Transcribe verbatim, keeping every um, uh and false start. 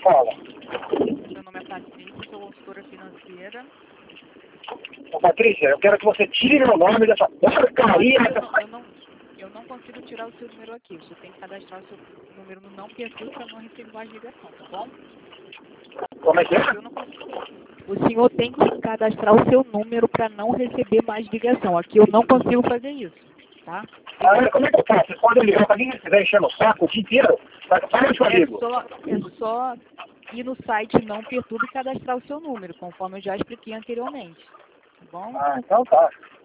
fala? Meu nome é Patrícia, sou consultora financeira. Ô, Patrícia, eu quero que você tire meu nome dessa porcaria. Eu não, eu, não, eu não consigo tirar o seu número aqui. Você tem que cadastrar o seu número no não perfil para não receber mais ligação, tá bom? Como é que é? Eu não consigo. O senhor tem que cadastrar o seu número para não receber mais ligação. Aqui eu não consigo fazer isso, tá? Ah, como é que eu faço? Vocês podem ligar pra quem quiser enchendo o saco o dia inteiro? Fala de É comigo. só, é só ir no site Não Perturbe e cadastrar o seu número, conforme eu já expliquei anteriormente, tá bom? Ah, então tá.